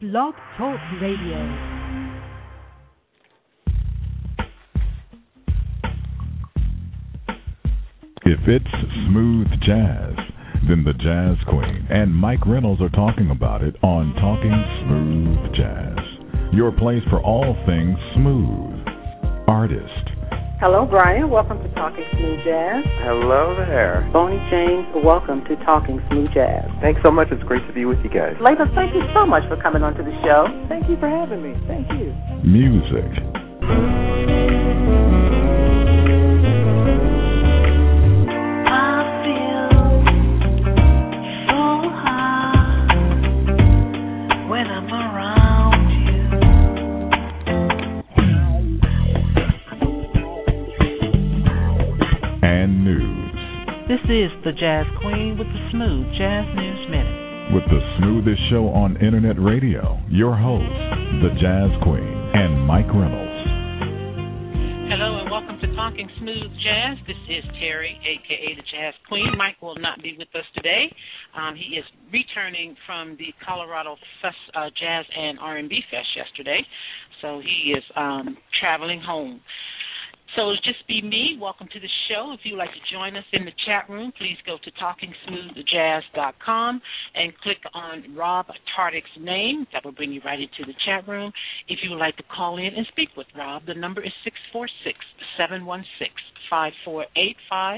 Blog Talk Radio. If it's smooth jazz, then the Jazz Queen and Mike Reynolds are talking about it on Talking Smooth Jazz, your place for all things smooth. Artist. Hello, Brian. Welcome to Talking Smooth Jazz. Hello there. Bonnie James, welcome to Talking Smooth Jazz. Thanks so much. It's great to be with you guys. Layla, thank you so much for coming onto the show. Thank you for having me. Thank you. Music. This is the Jazz Queen with the Smooth Jazz News Minute. With the smoothest show on internet radio, your host, the Jazz Queen, and Mike Reynolds. Hello and welcome to Talking Smooth Jazz. This is Terry, a.k.a. the Jazz Queen. Mike will not be with us today. He is returning from the Colorado Jazz and R&B Fest yesterday, so he is traveling home. So it'll just be me. Welcome to the show. If you'd like to join us in the chat room, please go to TalkingSmoothJazz.com and click on Rob Tardick's name. That will bring you right into the chat room. If you would like to call in and speak with Rob, the number is 646-716-5485,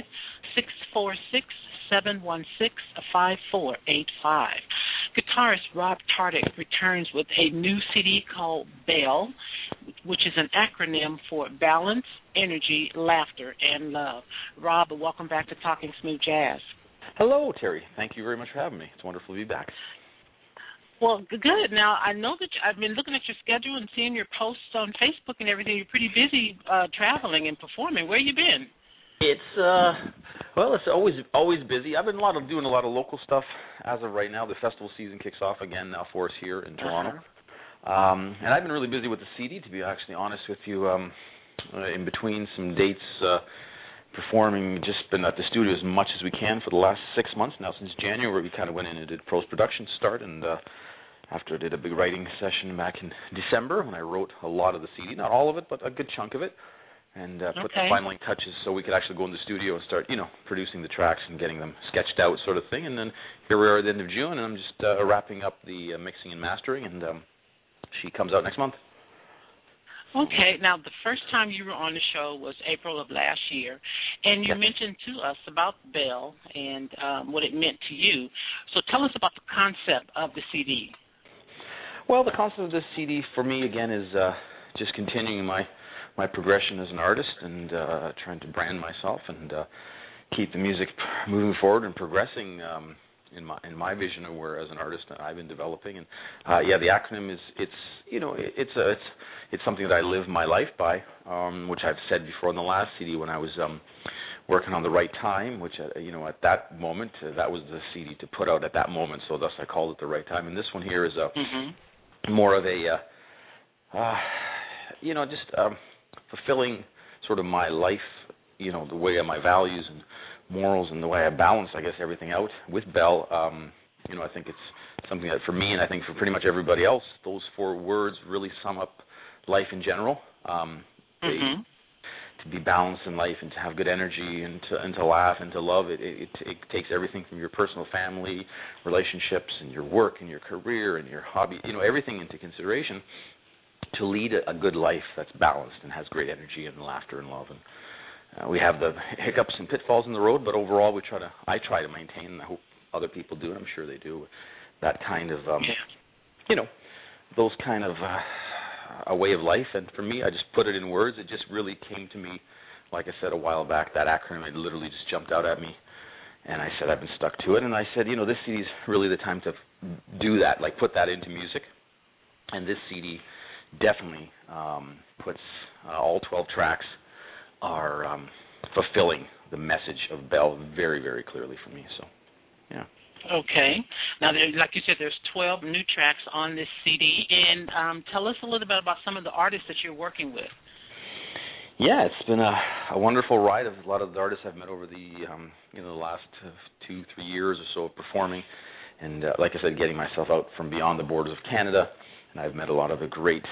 646-716-5485. Guitarist Rob Tardick returns with a new CD called BELL, which is an acronym for Balance, Energy, Laughter, and Love. Rob, welcome back to Talking Smooth Jazz. Hello, Terry. Thank you very much for having me. It's wonderful to be back. Well, good. Now, I know that I've been looking at your schedule and seeing your posts on Facebook and everything. You're pretty busy traveling and performing. Where you been? It's it's always busy. I've been doing a lot of local stuff as of right now. The festival season kicks off again now for us here in Toronto. And I've been really busy with the CD, to be actually honest with you. In between some dates, performing, just been at the studio as much as we can for the last 6 months now. Since January, we kind of went in and did post-production start, and after I did a big writing session back in December when I wrote a lot of the CD, not all of it, but a good chunk of it, and put the finalizing touches so we could actually go in the studio and start, producing the tracks and getting them sketched out sort of thing. And then here we are at the end of June, and I'm just wrapping up the mixing and mastering, and she comes out next month. Okay. Now, the first time you were on the show was April of last year, and you mentioned to us about BELL and what it meant to you. So tell us about the concept of the CD. Well, the concept of this CD for me, again, is just continuing my progression as an artist and trying to brand myself and keep the music moving forward and progressing in my vision of where as an artist that I've been developing. And the acronym is it's something that I live my life by, which I've said before in the last CD when I was working on The Right Time, which at that moment that was the CD to put out at that moment, so thus I called it The Right Time. And this one here is more of a fulfilling sort of my life, the way of my values and morals and the way I balance, I guess, everything out with BELL. I think it's something that for me, and I think for pretty much everybody else, those 4 words really sum up life in general. To be balanced in life and to have good energy and to laugh and to love, it takes everything from your personal family relationships and your work and your career and your hobby, everything into consideration to lead a good life that's balanced and has great energy and laughter and love. And we have the hiccups and pitfalls in the road, but overall I try to maintain, and I hope other people do, and I'm sure they do, that kind of, those kind of a way of life. And for me, I just put it in words. It just really came to me, like I said a while back, that acronym, it literally just jumped out at me. And I said, I've been stuck to it. And I said, this CD is really the time to do that, like put that into music. And this CD definitely puts all 12 tracks are fulfilling the message of BELL very, very clearly for me. So, yeah. Okay. Now, like you said, there's 12 new tracks on this CD. And tell us a little bit about some of the artists that you're working with. Yeah, it's been a wonderful ride of a lot of the artists I've met over the the last 2-3 years or so of performing, and like I said, getting myself out from beyond the borders of Canada and I've met a lot of the greats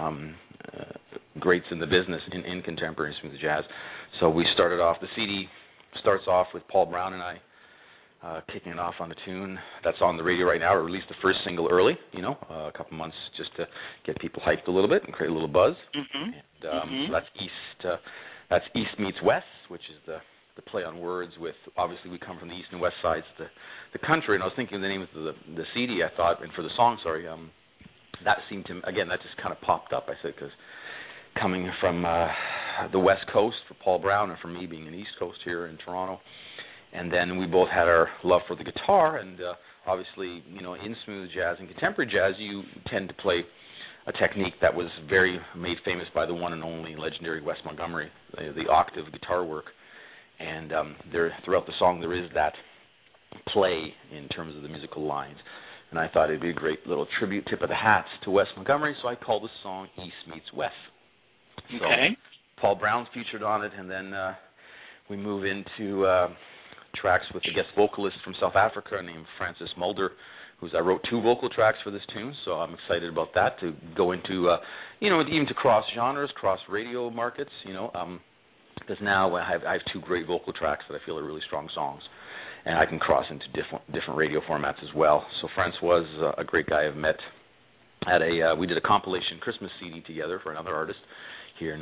in the business in contemporary smooth jazz. So we started off, the CD starts off with Paul Brown and I kicking it off on a tune that's on the radio right now. I released the first single early, a couple months just to get people hyped a little bit and create a little buzz. Mm-hmm. And that's East Meets West, which is the play on words with, obviously we come from the east and west sides of the country, and I was thinking of the name of the CD, I thought, and for the song, that seemed to, again, that just kind of popped up, I said, because coming from the West Coast for Paul Brown and for me being an East Coast here in Toronto, and then we both had our love for the guitar, and obviously, in smooth jazz and contemporary jazz, you tend to play a technique that was very made famous by the one and only legendary Wes Montgomery, the octave guitar work, and throughout the song there is that play in terms of the musical lines, and I thought it'd be a great little tribute, tip of the hats to Wes Montgomery, so I called the song East Meets West. So okay. Paul Brown's featured on it, and then we move into tracks with a guest vocalist from South Africa named Francis Mulder, I wrote 2 vocal tracks for this tune, so I'm excited about that, to go into, even to cross genres, cross radio markets, because now I have 2 great vocal tracks that I feel are really strong songs, and I can cross into different radio formats as well. So Francois, a great guy I've met at we did a compilation Christmas CD together for another artist here in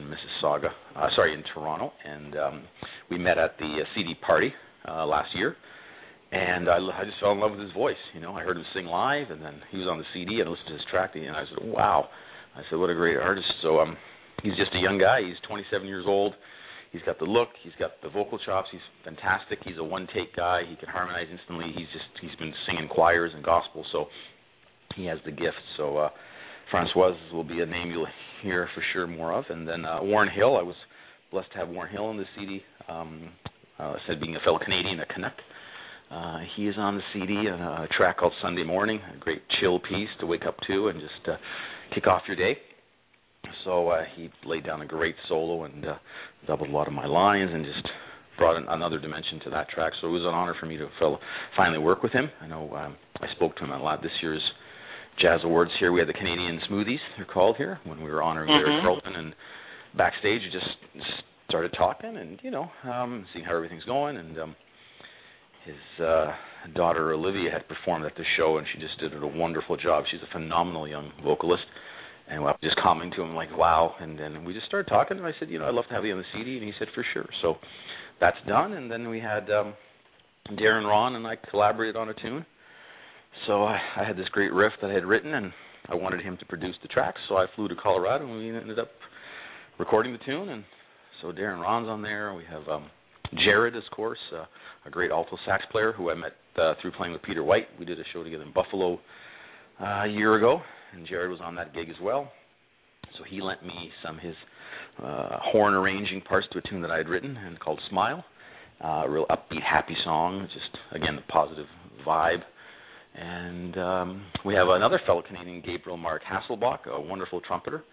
in Toronto, and we met at the CD party last year, and I just fell in love with his voice. I heard him sing live, and then he was on the CD, and I listened to his track, and I said, wow. I said, what a great artist. So he's just a young guy. He's 27 years old. He's got the look. He's got the vocal chops. He's fantastic. He's a one-take guy. He can harmonize instantly. He's been singing choirs and gospel, so he has the gift. So Francois will be a name you'll hear for sure more of. And then Warren Hill. I was blessed to have Warren Hill on the CD. Said being a fellow Canadian, a Canuck. He is on the CD, a track called Sunday Morning, a great chill piece to wake up to and just kick off your day. So he laid down a great solo and doubled a lot of my lines and just brought another dimension to that track. So it was an honor for me to finally work with him. I know I spoke to him a lot this year's Jazz Awards here. We had the Canadian Smoothies, they're called here, when we were honoring Larry Carlton, and backstage we just started talking and, seeing how everything's going, and his daughter Olivia had performed at the show, and she just did a wonderful job. She's a phenomenal young vocalist, and I was just commenting to him like, wow, and then we just started talking, and I said, I'd love to have you on the CD, and he said, for sure. So that's done, and then we had Darren Ron and I collaborated on a tune. So I had this great riff that I had written, and I wanted him to produce the tracks, so I flew to Colorado, and we ended up recording the tune, and so Darren Ron's on there. We have Jared, of course, a great alto sax player who I met through playing with Peter White. We did a show together in Buffalo a year ago, and Jared was on that gig as well. So he lent me some of his horn arranging parts to a tune that I had written and called Smile, a real upbeat, happy song, just, again, the positive vibe. And we have another fellow Canadian, Gabriel Mark Hasselbach, a wonderful trumpetist,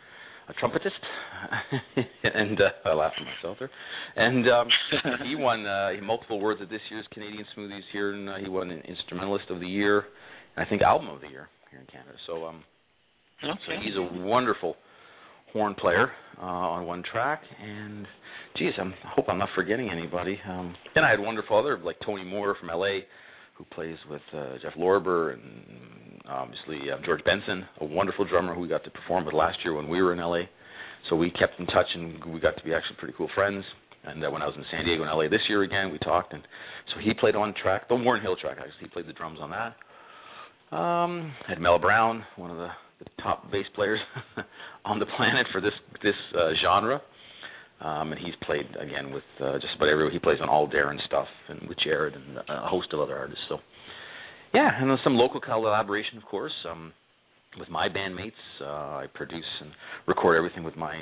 and I laughed at myself there. And he won multiple awards at this year's Canadian Smoothies here, and he won an Instrumentalist of the Year, and I think Album of the Year here in Canada. So, so he's a wonderful horn player on one track, and geez, I hope I'm not forgetting anybody. Then I had wonderful other, like Tony Moore from L.A., who plays with Jeff Lorber, and obviously George Benson, a wonderful drummer who we got to perform with last year when we were in L.A. So we kept in touch, and we got to be actually pretty cool friends. And when I was in San Diego and L.A. this year again, we talked, and so he played on track, the Warren Hill track, actually. He played the drums on that. Had Mel Brown, one of the top bass players on the planet for this genre. And he's played, again, with just about everyone. He plays on all Darren stuff, and with Jared and a host of other artists. So, yeah, and there's some local collaboration, of course, with my bandmates. I produce and record everything with my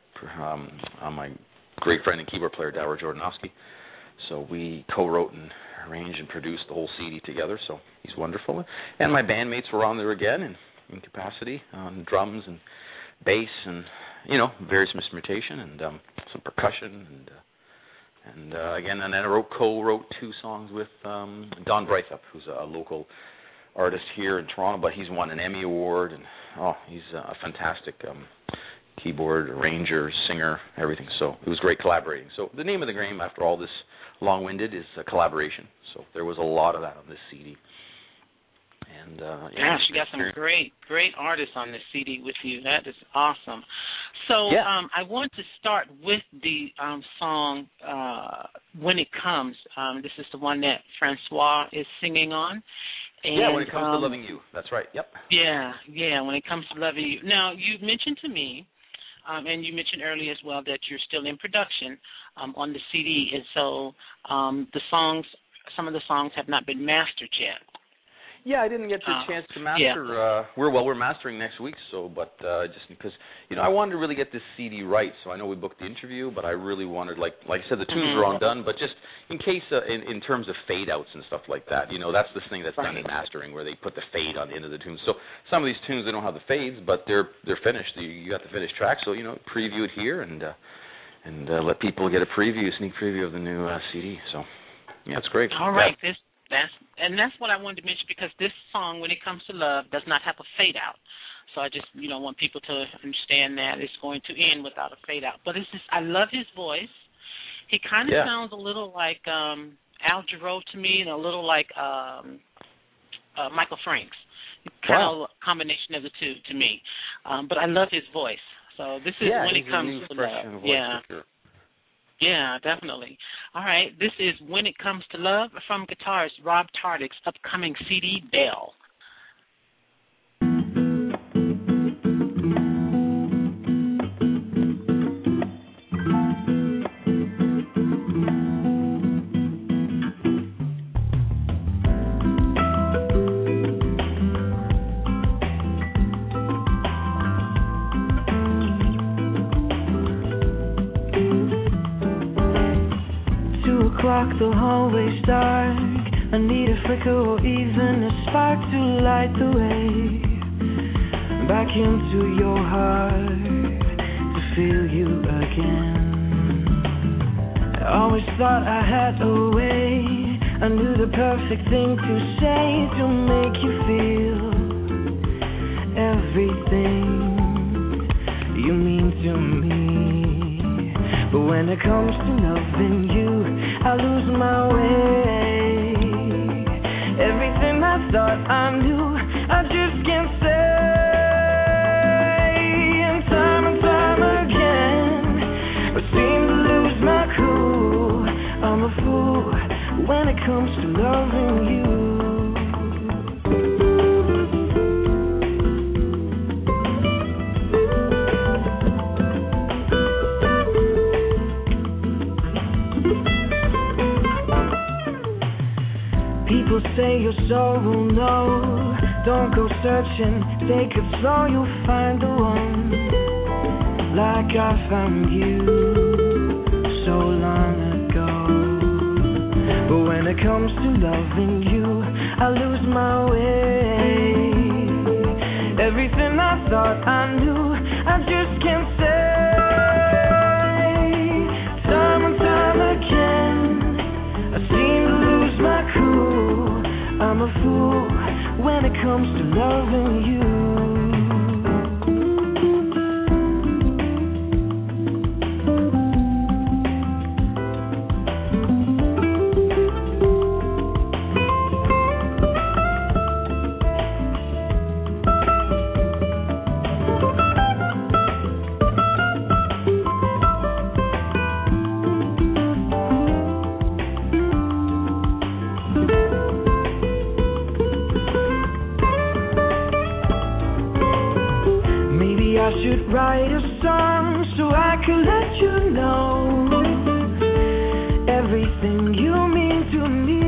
great friend and keyboard player, Dower Jordanowski. So we co-wrote and arranged and produced the whole CD together, so he's wonderful. And my bandmates were on there again in capacity on drums and bass and, various instrumentation and some percussion and again, and then I co-wrote 2 songs with Don Breithup, who's a local artist here in Toronto, but he's won an Emmy Award and he's a fantastic keyboard arranger, singer, everything. So it was great collaborating. So the name of the game, after all this long-winded, is collaboration. So there was a lot of that on this CD. And gosh, you got some great artists on this CD with you. That is awesome. So I want to start with the song "When It Comes." This is the one that Francois is singing on. And, When It Comes to Loving You. That's right. Yep. Yeah. When It Comes to Loving You. Now, you mentioned to me, and you mentioned earlier as well, that you're still in production on the CD, and so some of the songs have not been mastered yet. Yeah, I didn't get the chance to master. Yeah. We're mastering next week, but just because I wanted to really get this CD right. So I know we booked the interview, but I really wanted, like I said, the tunes were all done. But just in case, in terms of fade outs and stuff like that, that's the thing that's done in mastering, where they put the fade on the end of the tunes. So some of these tunes, they don't have the fades, but they're finished. You got the finished track, so preview it here and let people get a sneak preview of the new CD. So yeah, it's great. All right, That's what I wanted to mention, because this song, When It Comes to Love, does not have a fade out. So I just, want people to understand that it's going to end without a fade out. But I love his voice. He kind of sounds a little like Al Jarreau to me, and a little like Michael Franks. Kind of a combination of the two to me. But I love his voice. So this is When It Comes to Love. Yeah, definitely. All right, this is When It Comes to Love from guitarist Rob Tardick's upcoming CD, Bell. The hallway's dark. I need a flicker or even a spark to light the way back into your heart, to feel you again. I always thought I had a way. I knew the perfect thing to say to make you feel everything you mean to me. But when it comes to loving you, I lose my way. Everything I thought I knew, I just can't say. And time again, I seem to lose my cool. I'm a fool when it comes to loving you. People say your soul will know. Don't go searching, take it slow, you'll find the one. Like I found you so long ago. But when it comes to loving you, I lose my way. Everything I thought I knew, I just can't say. Time and time again, I seem to lose my cool. I'm a fool when it comes to loving you. I should write a song so I could let you know everything you mean to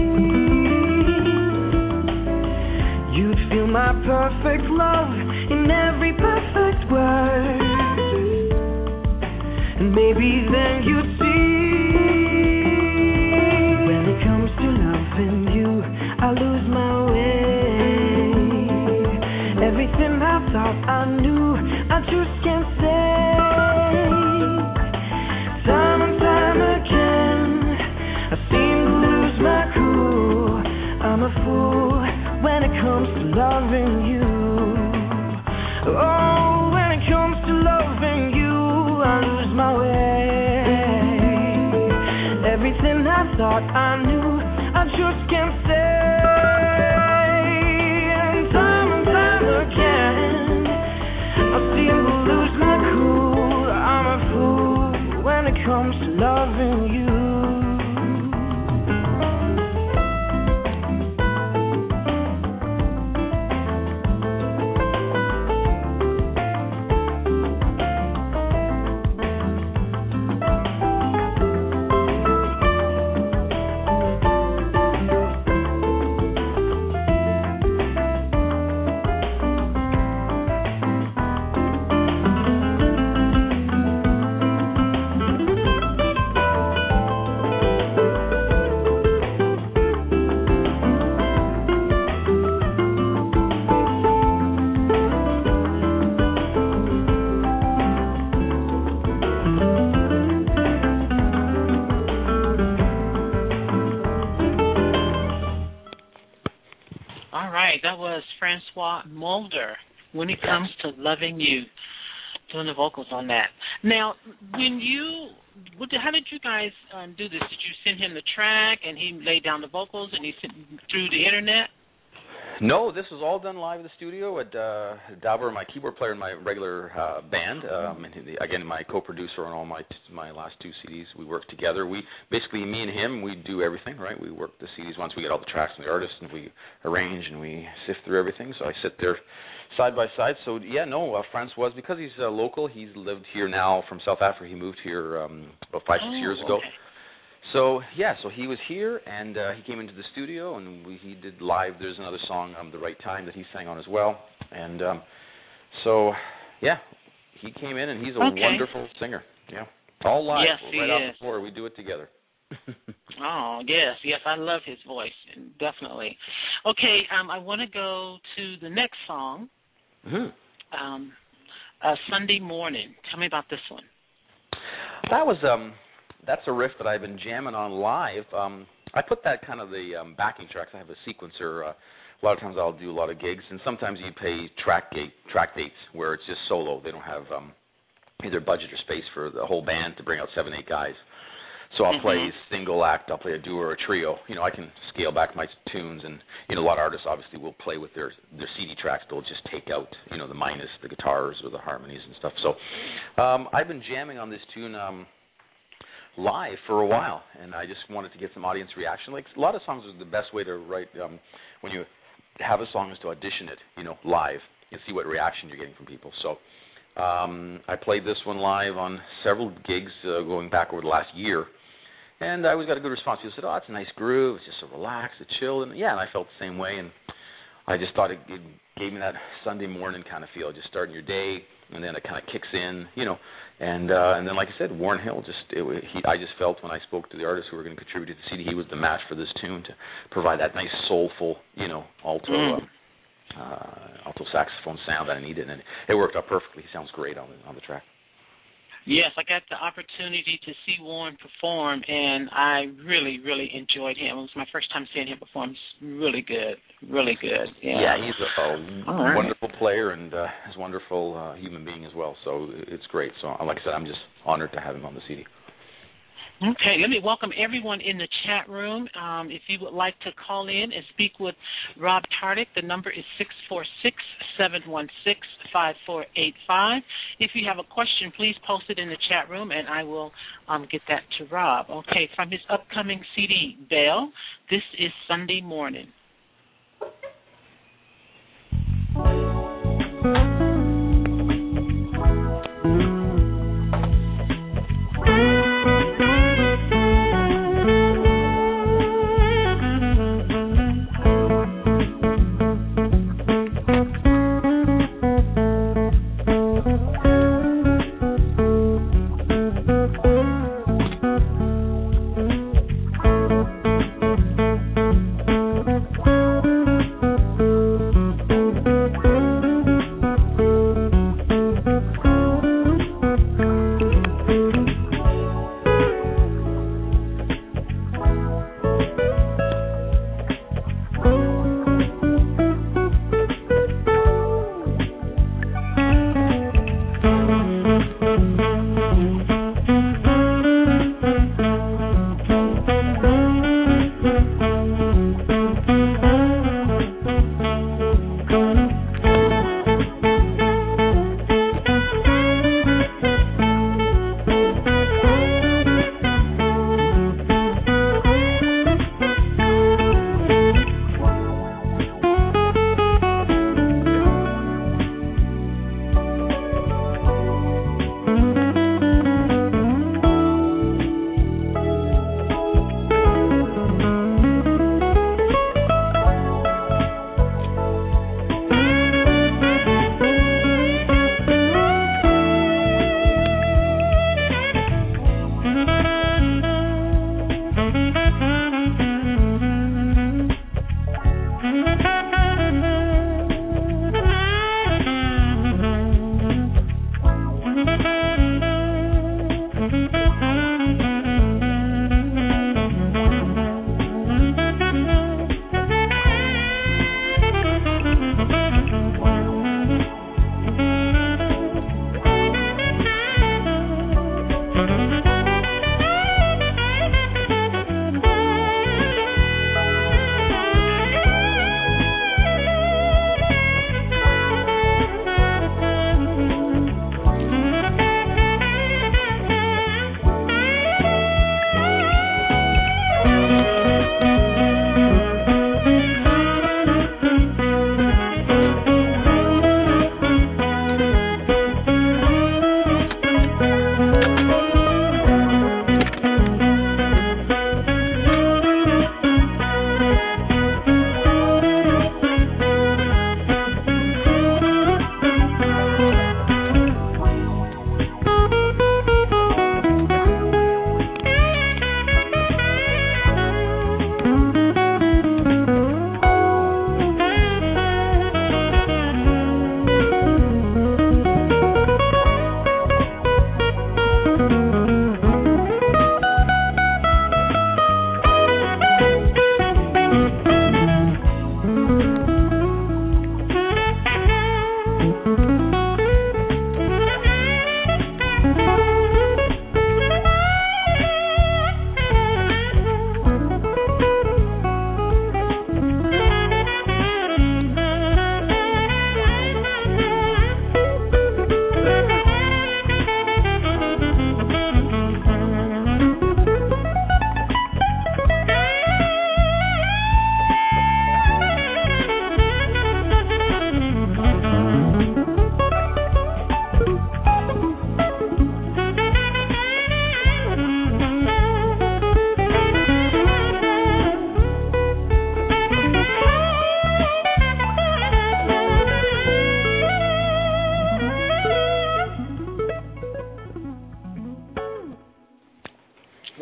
me. You'd feel my perfect love in every perfect word, and maybe then you'd see. When it comes to loving you, I lose my way. Everything I thought I knew, I just can't say. Time and time again, I seem to lose my cool. I'm a fool when it comes to loving you. Oh, when it comes to loving you, I lose my way. Everything I thought I knew, I just can't say. And time again, I seem to lose my cool. I'm a fool when it comes to loving you. That was Francois Mulder, When It Comes to Loving You, doing the vocals on that. Now, how did you guys do this? Did you send him the track and he laid down the vocals and he sent through the internet? No, this was all done live in the studio at Dauber, my keyboard player in my regular band, and again, my co-producer on all my last two CDs. We work together. We basically, me and him, we do everything, right? We work the CDs once we get all the tracks from the artist, and we arrange and we sift through everything. So I sit there side by side. So yeah, no, Francois, because he's local, he's lived here now from South Africa. He moved here about 5-6 years ago. Okay. So he was here, and he came into the studio, and he did live. There's another song, The Right Time, that he sang on as well. And he came in, and he's a wonderful singer. Yeah, all live, yes, right off the floor. We do it together. Oh, yes, I love his voice, definitely. Okay, I want to go to the next song, Sunday Morning. Tell me about this one. That was that's a riff that I've been jamming on live. I put that kind of the backing tracks. I have a sequencer. A lot of times I'll do a lot of gigs, and sometimes you pay track dates where it's just solo. They don't have either budget or space for the whole band to bring out 7-8 guys. So I'll play single act, I'll play a duo or a trio. I can scale back my tunes, and a lot of artists obviously will play with their CD tracks. They'll just take out the minus, the guitars or the harmonies and stuff. So I've been jamming on this tune live for a while, and I just wanted to get some audience reaction. Like a lot of songs, the best way to write when you have a song is to audition it, live, and see what reaction you're getting from people. So I played this one live on several gigs going back over the last year, and I always got a good response. People said, "Oh, it's a nice groove. It's just so relaxed, it's chill," and and I felt the same way, and I just thought it gave me that Sunday morning kind of feel, just starting your day, and then it kind of kicks in, and then like I said, Warren Hill I just felt when I spoke to the artists who were going to contribute to the CD, he was the match for this tune to provide that nice soulful, alto saxophone sound that I needed, and it worked out perfectly. He sounds great on the track. Yes, I got the opportunity to see Warren perform, and I really, really enjoyed him. It was my first time seeing him perform. He's really good, really good. Yeah, he's a wonderful player and he's a wonderful human being as well, so it's great. So like I said, I'm just honored to have him on the CD. Okay, let me welcome everyone in the chat room. If you would like to call in and speak with Rob Tardik, the number is 646-716-5485. If you have a question, please post it in the chat room, and I will get that to Rob. Okay, from his upcoming CD, Bell, this is Sunday Morning.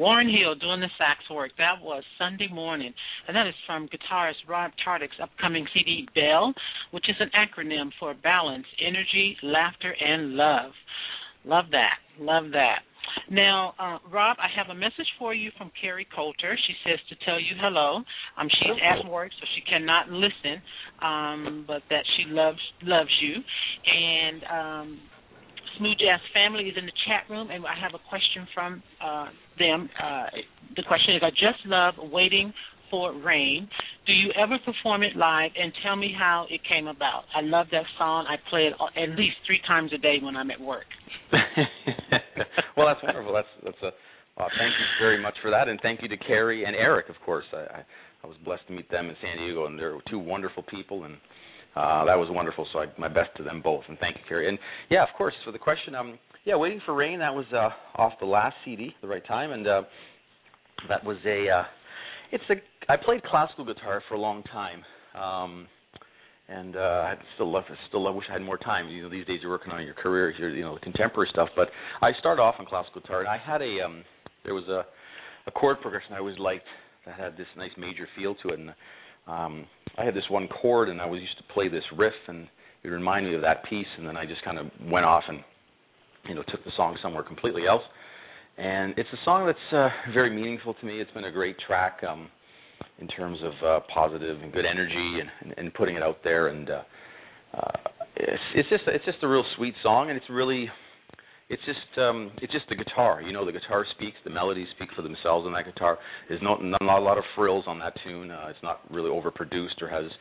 Warren Hill doing the sax work. That was Sunday morning. And that is from guitarist Rob Tardick's upcoming CD, Bell, which is an acronym for Balance, Energy, Laughter, and Love. Love that. Love that. Now, Rob, I have a message for you from Carrie Coulter. She says to tell you hello. She's at work, so she cannot listen, but that she loves you. And Smooth Jazz family is in the chat room, and I have a question from them. The question is, I just love Waiting for Rain. Do you ever perform it live, and tell me how it came about? I love that song. I play it at least 3 times a day when I'm at work. Well, that's wonderful. That's thank you very much for that, and thank you to Carrie and Eric, of course. I was blessed to meet them in San Diego, and they're 2 wonderful people, and that was wonderful. So my best to them both, and thank you, Carrie. And yeah, of course, for the question, Waiting for Rain. That was off the last CD, The Right Time, and that was I played classical guitar for a long time, and I still wish I had more time. You know, these days you're working on your career, the contemporary stuff. But I started off on classical guitar, and I had there was a chord progression I always liked that had this nice major feel to it, and I had this one chord, and I was used to play this riff, and it reminded me of that piece, and then I just kind of went off and took the song somewhere completely else. And it's a song that's very meaningful to me. It's been a great track in terms of positive and good energy and putting it out there. And it's just a real sweet song, and it's just the guitar. The guitar speaks. The melodies speak for themselves on that guitar. There's not a lot of frills on that tune. It's not really overproduced or has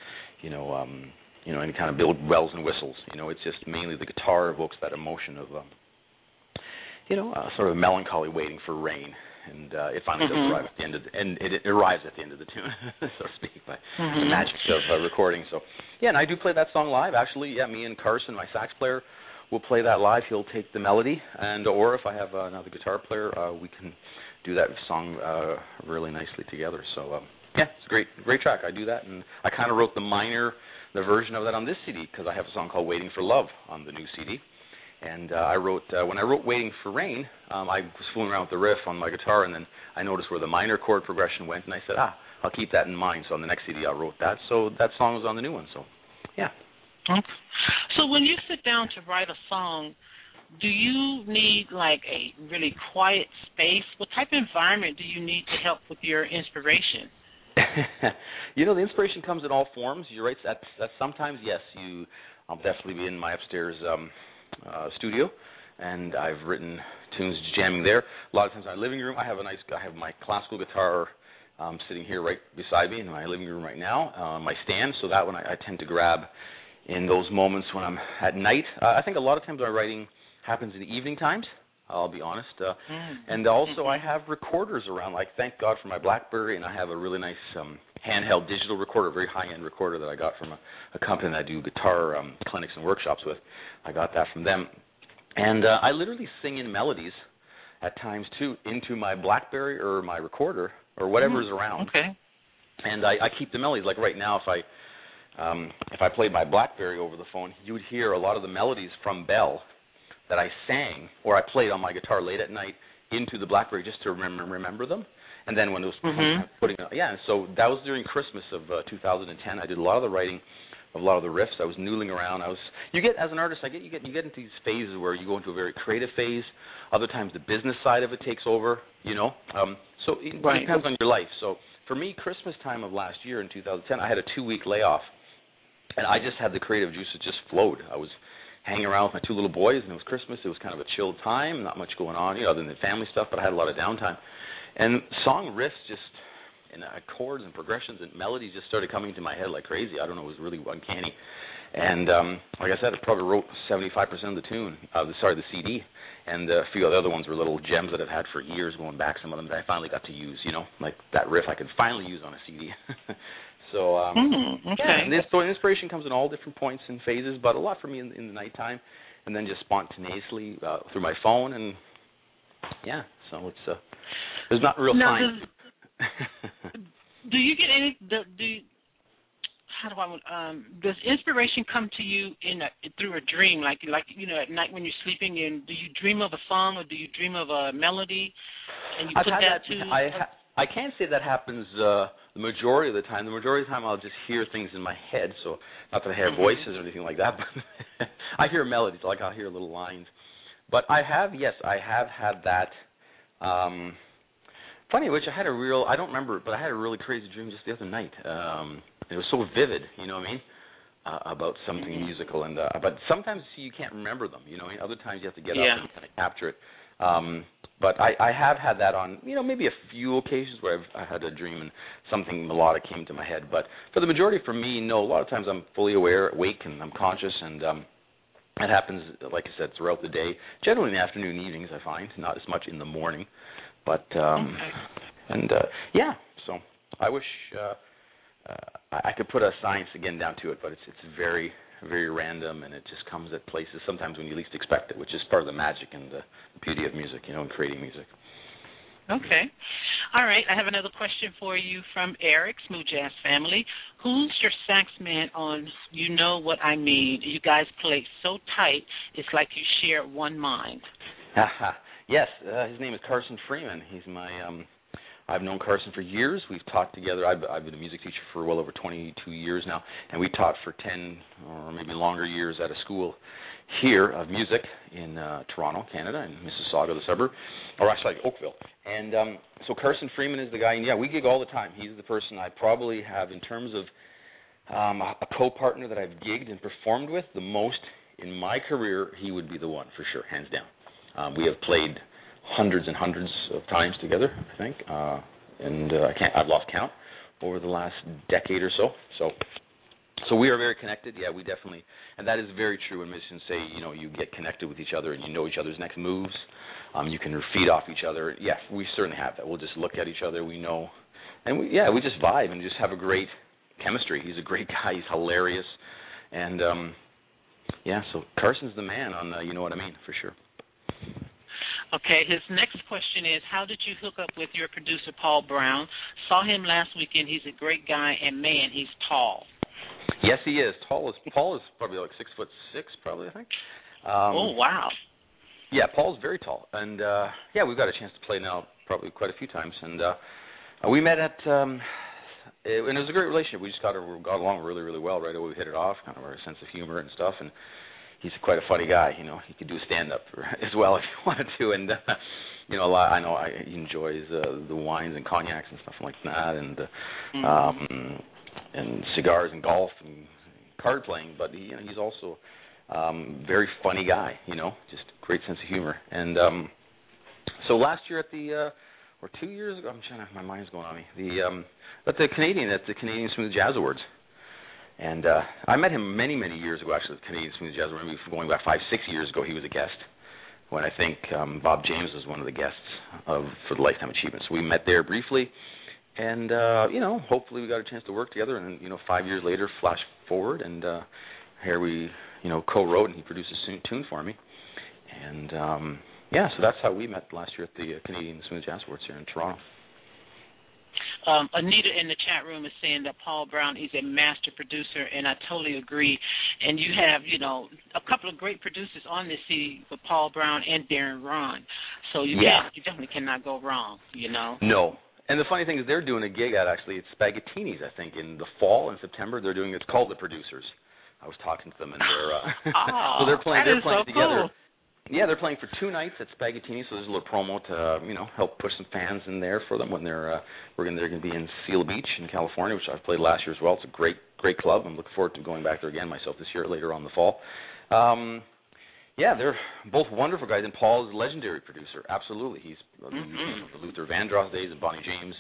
any kind of bells and whistles. It's just mainly the guitar evokes that emotion of sort of melancholy waiting for rain, and it finally does arrive at the end of it arrives at the end of the tune, so to speak, by the magic of recording. So, yeah, and I do play that song live. Actually, yeah, me and Carson, my sax player, will play that live. He'll take the melody, or if I have another guitar player, we can do that song really nicely together. So, yeah, it's a great track. I do that, and I kind of wrote the version of that on this CD because I have a song called Waiting for Love on the new CD. And when I wrote Waiting for Rain, I was fooling around with the riff on my guitar, and then I noticed where the minor chord progression went, and I said, I'll keep that in mind. So on the next CD, I wrote that. So that song was on the new one. So, yeah. Okay. So when you sit down to write a song, do you need like a really quiet space? What type of environment do you need to help with your inspiration? The inspiration comes in all forms. You're right. That's sometimes, yes. I'll definitely be in my upstairs studio, and I've written tunes jamming there. A lot of times in my living room, I have my classical guitar sitting here right beside me in my living room right now, my stand. So that one I tend to grab in those moments when I'm at night. I think a lot of times my writing happens in the evening times, I'll be honest. And also I have recorders around. Like, thank God for my BlackBerry, and I have a really nice handheld digital recorder, a very high-end recorder that I got from a company that I do guitar clinics and workshops with. I got that from them. And I literally sing in melodies at times, too, into my BlackBerry or my recorder or whatever's around. Okay. And I keep the melodies. Like right now, if I played my BlackBerry over the phone, you would hear a lot of the melodies from Bell that I sang or I played on my guitar late at night into the BlackBerry just to remember them. And then when it was so that was during Christmas of 2010. I did a lot of the writing of a lot of the riffs. I was noodling around. You get as an artist, you get into these phases where you go into a very creative phase. Other times the business side of it takes over. So it depends on your life. So for me, Christmas time of last year in 2010, I had a 2-week layoff, and I just had the creative juices just flowed. I was hanging around with my 2 little boys, and it was Christmas. It was kind of a chilled time, not much going on, other than family stuff, but I had a lot of downtime. And song riffs and chords and progressions and melodies just started coming to my head like crazy. I don't know, it was really uncanny. And like I said, I probably wrote 75% of the tune, the CD, and a few of the other ones were little gems that I've had for years going back, some of them that I finally got to use, like that riff I could finally use on a CD. So, okay. And so inspiration comes in all different points and phases, but a lot for me in the nighttime, and then just spontaneously through my phone, and so it's there's not real time. Do you get any? Does inspiration come to you through a dream, like at night when you're sleeping? And do you dream of a song or do you dream of a melody? And you I've put had that that. I can't say that happens the majority of the time. The majority of the time, I'll just hear things in my head. So not that I hear voices or anything like that, but I hear melodies. Like I'll hear little lines. But I have had that. Funny, which I don't remember, but I had a really crazy dream just the other night. It was so vivid, you know what I mean, about something musical. And but sometimes you can't remember them, you know. Other times you have to get up and kind of capture it. But I have had that on, maybe a few occasions where I had a dream and something melodic came to my head. But for the majority, for me, no. A lot of times I'm fully awake, and I'm conscious, and it happens, like I said, throughout the day. Generally in the afternoon, evenings, I find, not as much in the morning. But so I wish I could put a science again down to it, but it's very, very random, and it just comes at places sometimes when you least expect it, which is part of the magic and the beauty of music, and creating music. Okay. All right. I have another question for you from Eric, Smooth Jazz Family. Who's your sax man on You Know What I Mean? You guys play so tight, it's like you share one mind. Yes, his name is Carson Freeman. He's my I've known Carson for years. We've taught together. I've been a music teacher for well over 22 years now, and we taught for 10 or maybe longer years at a school here of music in Toronto, Canada, in Mississauga, the suburb, or actually Oakville. And so Carson Freeman is the guy, and we gig all the time. He's the person I probably have, in terms of a co-partner that I've gigged and performed with the most in my career. He would be the one, for sure, hands down. We have played hundreds and hundreds of times together, I think, and I've lost count over the last decade or so. So we are very connected. Yeah, we definitely, and that is very true when musicians say, you get connected with each other and you know each other's next moves. You can feed off each other. Yeah, we certainly have that. We'll just look at each other. We know, and we just vibe and just have a great chemistry. He's a great guy. He's hilarious, and so Carson's the man on You Know What I Mean, for sure. Okay, his next question is, how did you hook up with your producer, Paul Brown? Saw him last weekend. He's a great guy, and, man, he's tall. Yes, he is. Paul is probably like 6'6", probably, I think. Oh, wow. Yeah, Paul's very tall. And, we've got a chance to play now probably quite a few times. And we met at and it was a great relationship. We just got along really, really well right away. We hit it off, kind of our sense of humor and stuff. And he's quite a funny guy, He could do stand-up as well if he wanted to, and a lot. I know he enjoys the wines and cognacs and stuff like that, and cigars and golf and card playing. But he's also very funny guy, just great sense of humor. And so last year or 2 years ago, my mind's going on me. At the Canadian Smooth Jazz Awards. And I met him many, many years ago, actually, at the Canadian Smooth Jazz Awards. Going back 5-6 years ago, he was a guest when I think Bob James was one of the guests for the Lifetime Achievement. So we met there briefly, and hopefully we got a chance to work together. And 5 years later, flash forward, and here we co-wrote, and he produced a tune for me. And so that's how we met last year at the Canadian Smooth Jazz Awards here in Toronto. Anita in the chat room is saying that Paul Brown is a master producer, and I totally agree. And you have, a couple of great producers on this CD with Paul Brown and Darren Ron. So you definitely cannot go wrong, No. And the funny thing is they're doing a gig it's Spaghettini's, I think, in the fall, in September. It's called The Producers. I was talking to them, and they're so they're playing so together. Cool. Yeah, they're playing for 2 nights at Spaghettini, so there's a little promo to help push some fans in there for them when they're going to be in Seal Beach in California, which I've played last year as well. It's a great club. I'm looking forward to going back there again myself this year, later on in the fall. They're both wonderful guys, and Paul is a legendary producer. Absolutely, he's the Luther Vandross days and Bonnie James.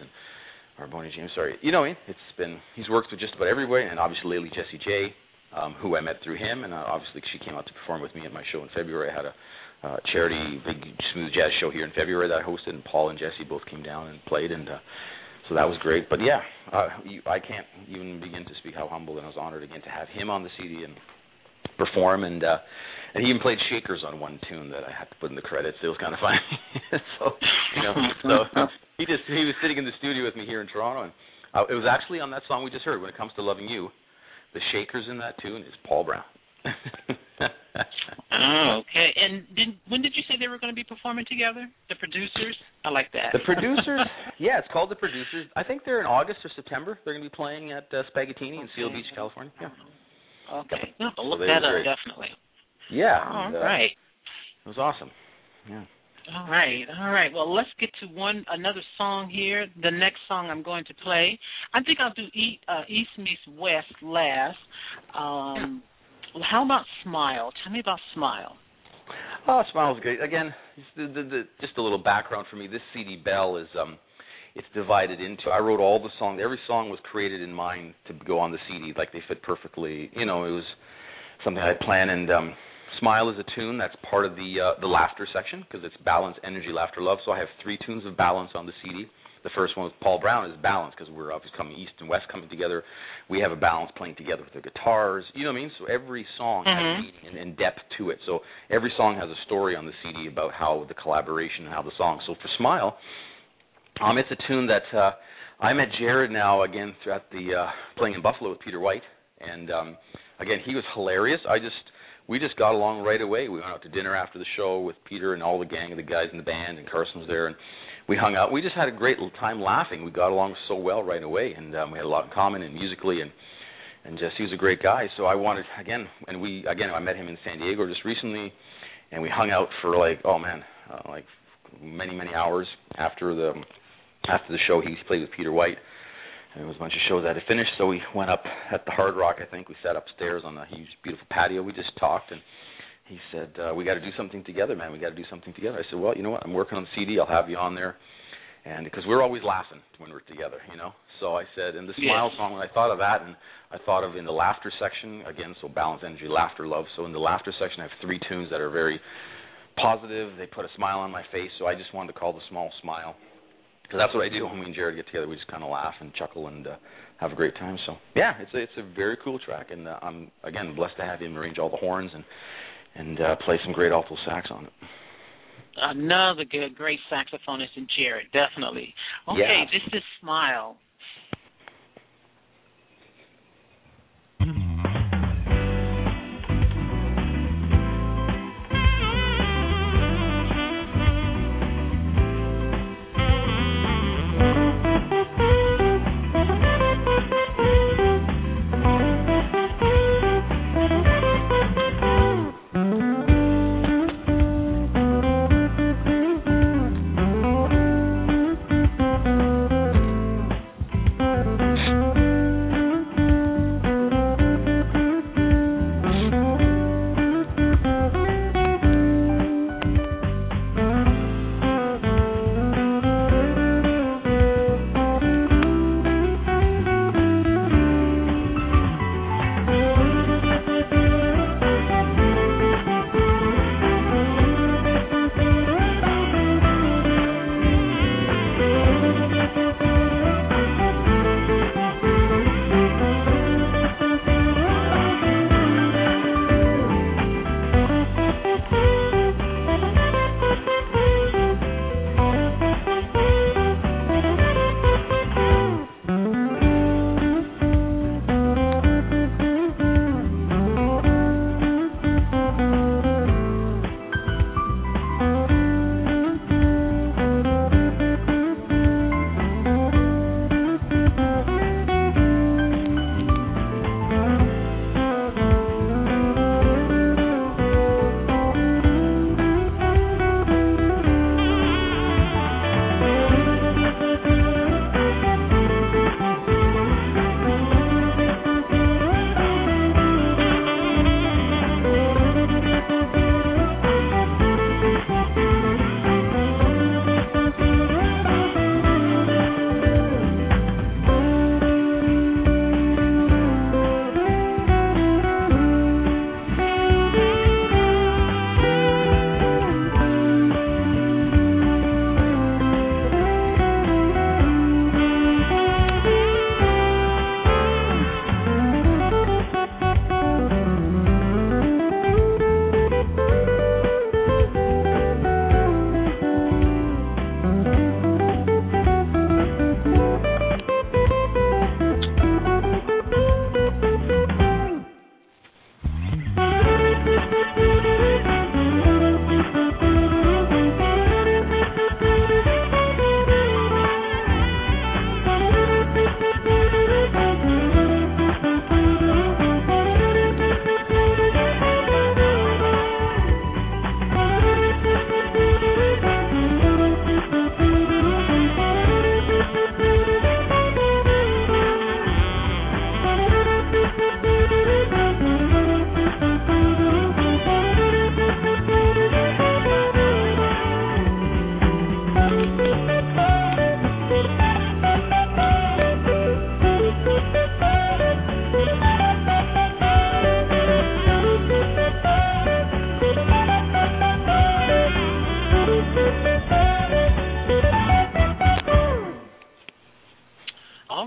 He's worked with just about everybody, and obviously lately Jessie J, who I met through him, and obviously she came out to perform with me at my show in February. I had a charity big smooth jazz show here in February that I hosted, and Paul and Jessie both came down and played, and so that was great. But I can't even begin to speak how humbled and I was honored again to have him on the CD and perform, and he even played Shakers on one tune that I had to put in the credits. It was kind of funny. so he was sitting in the studio with me here in Toronto, and it was actually on that song we just heard, When It Comes to Loving You. The Shakers in that tune is Paul Brown. Oh, okay. And when did you say they were going to be performing together? The producers? I like that. The Producers? Yeah, it's called The Producers. I think they're in August or September. They're going to be playing at Spaghettini in Seal Beach, California. Yeah. Okay. I'll look that up, definitely. Yeah. All right. It was awesome. Yeah. All right. Well, let's get to another song here. The next song I'm going to play, I think I'll do East Meets West last. How about Smile? Tell me about Smile. Oh, Smile's great. Again, just a little background for me. This CD Bell is it's divided into. I wrote all the songs. Every song was created in mind to go on the CD. Like they fit perfectly. You know, it was something I planned. And Smile is a tune that's part of the laughter section because it's balance, energy, laughter, love. So I have 3 tunes of balance on the CD. The first one with Paul Brown is balance because we're obviously coming east and west coming together. We have a balance playing together with the guitars. You know what I mean? So every song has meaning and depth to it. So every song has a story on the CD about how the collaboration and how the song. So for Smile, it's a tune that I met Jared now again throughout the playing in Buffalo with Peter White, and again he was hilarious. We just got along right away. We went out to dinner after the show with Peter and all the gang of the guys in the band, and Carson was there, and we hung out. We just had a great time laughing. We got along so well right away, and we had a lot in common, and musically, and just he was a great guy. So I wanted I met him in San Diego just recently, and we hung out for like many hours after the show. He played with Peter White. And there was a bunch of shows that had finished, so we went up at the Hard Rock, I think. We sat upstairs on a huge, beautiful patio. We just talked, and he said, we got to do something together, man. We got to do something together. I said, well, you know what? I'm working on the CD. I'll have you on there. And because we're always laughing when we're together, you know. So I said, in the Smile song, when I thought of that, and I thought of in the laughter section, again, so balance, energy, laughter, love. So in the laughter section, I have 3 tunes that are very positive. They put a smile on my face, so I just wanted to call the Small Smile. Because that's what I do when me and Jared get together. We just kind of laugh and chuckle and have a great time. So, yeah, it's a very cool track. And I'm, again, blessed to have him arrange all the horns and play some great alto sax on it. Another great saxophonist in Jared, definitely. Okay, yeah. This is Smile.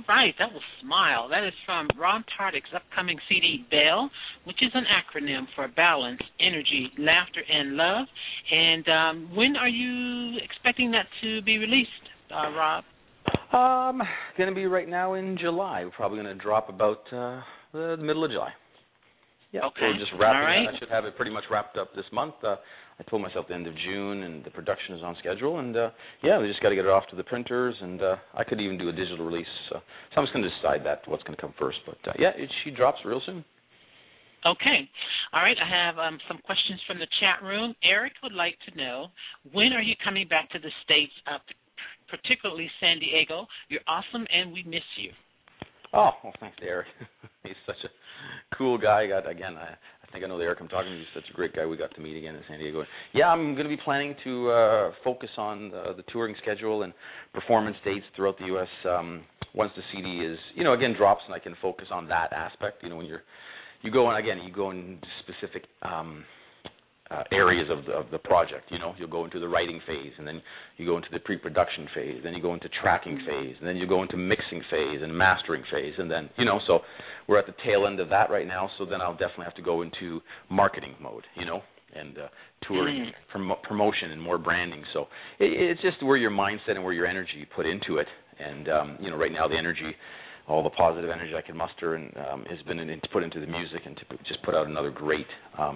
right, that was Smile. That is from Ron Tardick's upcoming CD, Bell, which is an acronym for Balance, Energy, Laughter, and Love. And when are you expecting that to be released, Rob? Going to be right now in July. We're probably going to drop about the middle of July. Yeah, okay. So we're just wrapping All right. I should have it pretty much wrapped up this month. I told myself the end of June, and the production is on schedule. And, we just got to get it off to the printers, and I could even do a digital release. So I'm just going to decide what's going to come first. But, she drops real soon. Okay. All right, I have some questions from the chat room. Eric would like to know, when are you coming back to the States, particularly San Diego? You're awesome, and we miss you. Oh, well, thanks to Eric. He's such a cool guy. I think I know the Eric I'm talking to. He's such a great guy. We got to meet again in San Diego. Yeah, I'm going to be planning to focus on the touring schedule and performance dates throughout the U.S. Once the CD is, again, drops, and I can focus on that aspect. When you go in specific areas of the project. You'll go into the writing phase, and then you go into the pre-production phase, then you go into tracking phase, and then you go into mixing phase and mastering phase, and then so we're at the tail end of that right now. So then I'll definitely have to go into marketing mode, and touring, promotion, and more branding. So it's just where your mindset and where your energy you put into it, and right now the energy. All the positive energy I can muster and has been put into the music, and to just put out another great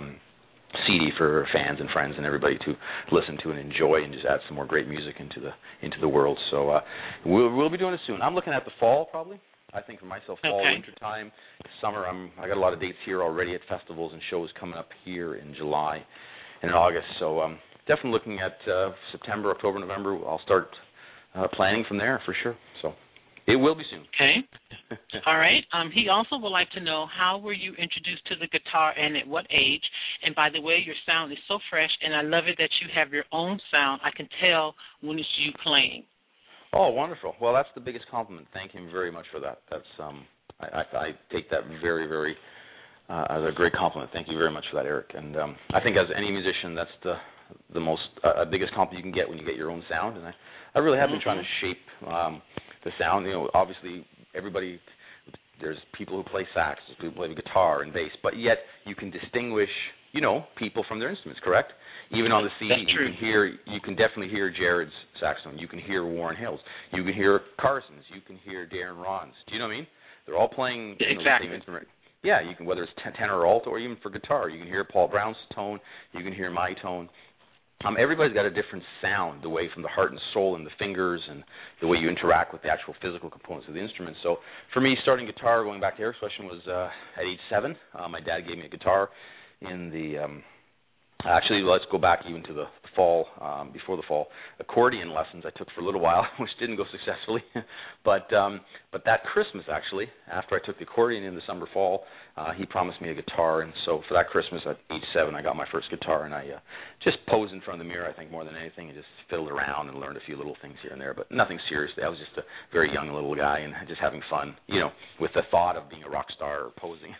CD for fans and friends and everybody to listen to and enjoy, and just add some more great music into the world. So we'll be doing it soon. I'm looking at the fall probably. I think for myself, fall, winter time, summer. I got a lot of dates here already at festivals and shows coming up here in July and in August. So definitely looking at September, October, November. I'll start planning from there for sure. So. It will be soon. Okay. All right. He also would like to know, how were you introduced to the guitar and at what age? And by the way, your sound is so fresh, and I love it that you have your own sound. I can tell when it's you playing. Oh, wonderful. Well, that's the biggest compliment. Thank him very much for that. That's I take that very, very as a great compliment. Thank you very much for that, Eric. And I think as any musician, that's the most biggest compliment you can get when you get your own sound. And I really have been trying to shape the sound. Obviously there's people who play sax, there's people who play guitar and bass, but yet you can distinguish, people from their instruments, correct? Even on the CD, you can definitely hear Jared's saxophone, you can hear Warren Hill's, you can hear Carson's, you can hear Darren Ron's. Do you know what I mean? They're all playing the same instrument. Yeah, you can, whether it's tenor or alto, or even for guitar, you can hear Paul Brown's tone, you can hear my tone. Everybody's got a different sound, the way from the heart and soul and the fingers and the way you interact with the actual physical components of the instrument. So for me, starting guitar, going back to Eric's question, was at age 7. My dad gave me a guitar in the actually, let's go back even to the fall, before the fall. Accordion lessons I took for a little while, which didn't go successfully. But that Christmas, actually, after I took the accordion in the summer, fall, he promised me a guitar. And so for that Christmas at age 7, I got my first guitar. And I just posed in front of the mirror, I think, more than anything, and just fiddled around and learned a few little things here and there. But nothing serious. I was just a very young little guy and just having fun, with the thought of being a rock star or posing.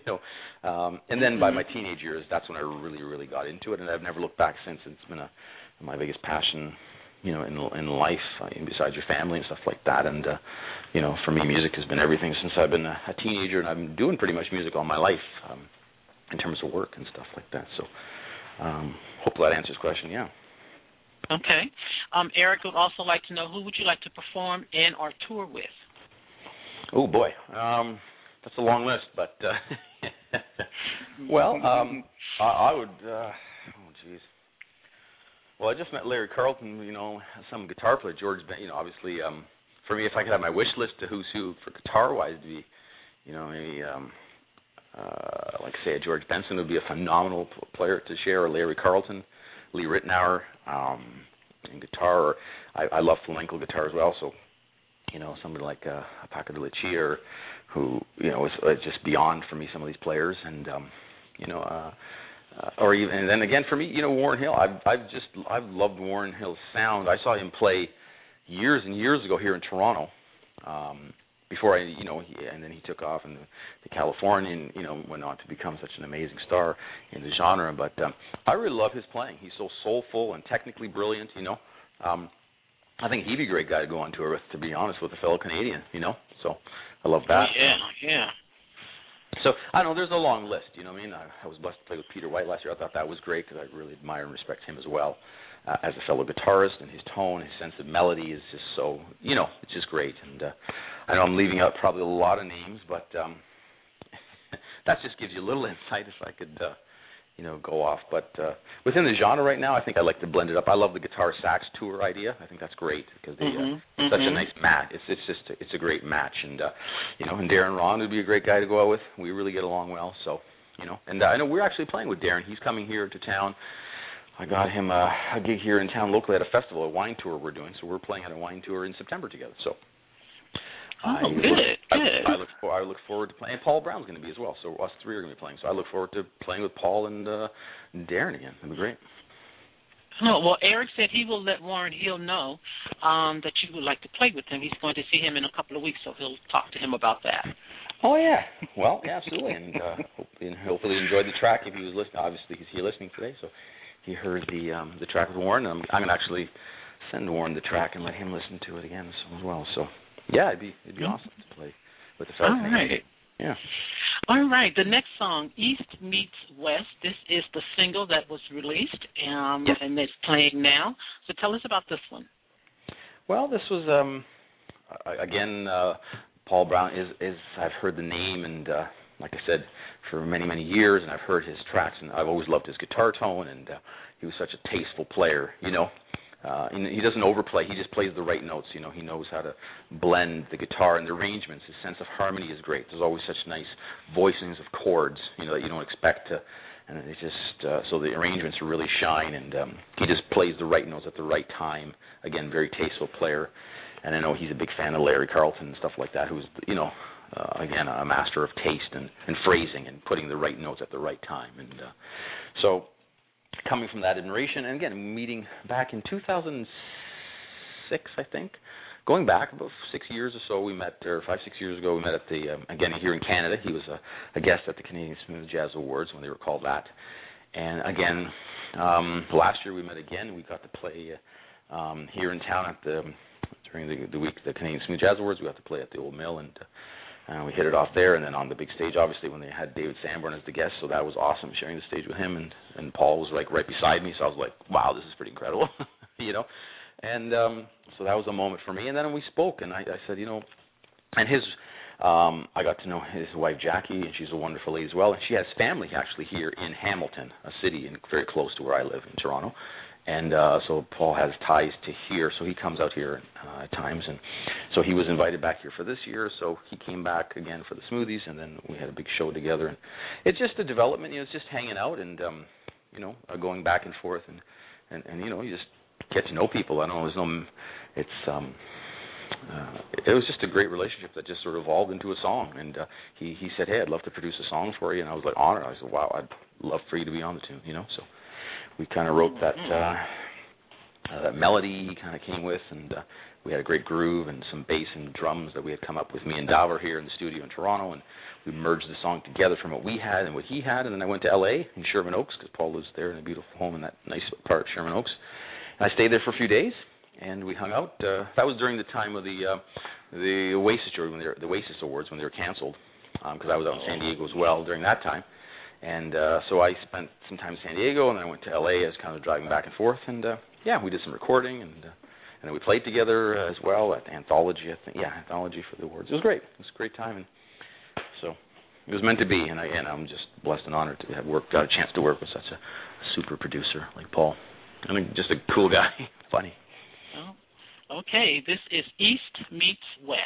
And then by my teenage years, that's when I really, really got into it, and I've never looked back since. It's been my biggest passion, in life, besides your family and stuff like that. And for me, music has been everything since I've been a teenager, and I've been doing pretty much music all my life, in terms of work and stuff like that. So, hopefully that answers the question. Yeah. Okay. Eric would also like to know, who would you like to perform in or tour with? Oh boy. That's a long list, but well, I would. Well, I just met Larry Carlton. Some guitar player, George. Obviously, for me, if I could have my wish list to who's who for guitar-wise, to be, maybe like say a George Benson would be a phenomenal player to share, or Larry Carlton, Lee Ritenour, in guitar. Or I love flamenco guitar as well, so somebody like Paco de Lucia, who is just beyond for me, some of these players, and or even, and then again for me, Warren Hill. I've loved Warren Hill's sound. I saw him play years and years ago here in Toronto. Before and then he took off in the California, and went on to become such an amazing star in the genre. But I really love his playing. He's so soulful and technically brilliant. I think he'd be a great guy to go on tour with, to be honest, with a fellow Canadian, So I love that. Yeah. So, I don't know, there's a long list, you know what I mean? I was blessed to play with Peter White last year. I thought that was great because I really admire and respect him as well as a fellow guitarist, and his tone, his sense of melody is just so, it's just great. And I know I'm leaving out probably a lot of names, but that just gives you a little insight if I could, go off. But within the genre right now, I think I like to blend it up. I love the guitar sax tour idea. I think that's great because it's such a nice match. It's a great match, and and Darren Ron would be a great guy to go out with. We really get along well, so and I know we're actually playing with Darren. He's coming here to town. I got him a gig here in town locally at a festival, a wine tour we're doing. So we're playing at a wine tour in September together. So. Good. I look forward to playing. And Paul Brown's going to be as well, so us three are going to be playing. So I look forward to playing with Paul and Darren again. It'll be great. Oh, well, Eric said he will let Warren Hill know that you would like to play with him. He's going to see him in a couple of weeks, so he'll talk to him about that. Oh, yeah. Well, yeah, absolutely. And hopefully he enjoyed the track if he was listening. Obviously, he's here listening today, so he heard the track with Warren. I'm going to actually send Warren the track and let him listen to it again as well. So. Yeah, it'd be awesome to play with the fellas. All right. Yeah. All right. The next song, East Meets West. This is the single that was released, and it's playing now. So tell us about this one. Well, this was again Paul Brown is I've heard the name, and like I said, for many, many years, and I've heard his tracks, and I've always loved his guitar tone, and he was such a tasteful player, He doesn't overplay. He just plays the right notes. He knows how to blend the guitar and the arrangements. His sense of harmony is great. There's always such nice voicings of chords, that you don't expect to. And it just so the arrangements really shine. And he just plays the right notes at the right time. Again, very tasteful player. And I know he's a big fan of Larry Carlton and stuff like that, who's again a master of taste and phrasing and putting the right notes at the right time. And so. Coming from that admiration, and again, meeting back in 2006, I think, going back about 6 years or so, we met, or 5-6 years ago, we met at the, again, here in Canada. He was a guest at the Canadian Smooth Jazz Awards when they were called that. And again, last year we met again. We got to play here in town during the week, the Canadian Smooth Jazz Awards. We got to play at the Old Mill, and we hit it off there, and then on the big stage, obviously, when they had David Sanborn as the guest, so that was awesome, sharing the stage with him, and Paul was, like, right beside me, so I was like, wow, this is pretty incredible, and so that was a moment for me, and then we spoke, and I said, and I got to know his wife, Jackie, and she's a wonderful lady as well, and she has family, actually, here in Hamilton, a city very close to where I live in Toronto, and so Paul has ties to here, so he comes out here at times, and so he was invited back here for this year, so he came back again for the Smoothies, and then we had a big show together, and it's just a development, it's just hanging out, and, going back and forth, and you just get to know people. I don't know, it was just a great relationship that just sort of evolved into a song, and he said, hey, I'd love to produce a song for you, and I was like, honored. I said, wow, I'd love for you to be on the tune, so we kind of wrote that melody he kind of came with, and we had a great groove and some bass and drums that we had come up with, me and Dover here in the studio in Toronto, and we merged the song together from what we had and what he had, and then I went to L.A. in Sherman Oaks, because Paul lives there in a beautiful home in that nice part of Sherman Oaks, and I stayed there for a few days, and we hung out. That was during the time of the Oasis tour, the Oasis Awards, when they were canceled, because I was out in San Diego as well during that time. And so I spent some time in San Diego, and then I went to L.A. as kind of driving back and forth. And, we did some recording, and then we played together as well at Anthology, I think. Yeah, Anthology for the awards. It was great. It was a great time. And so it was meant to be, and I'm just blessed and honored to have got a chance to work with such a super producer like Paul. And just a cool guy. Funny. Oh, okay, this is East Meets West.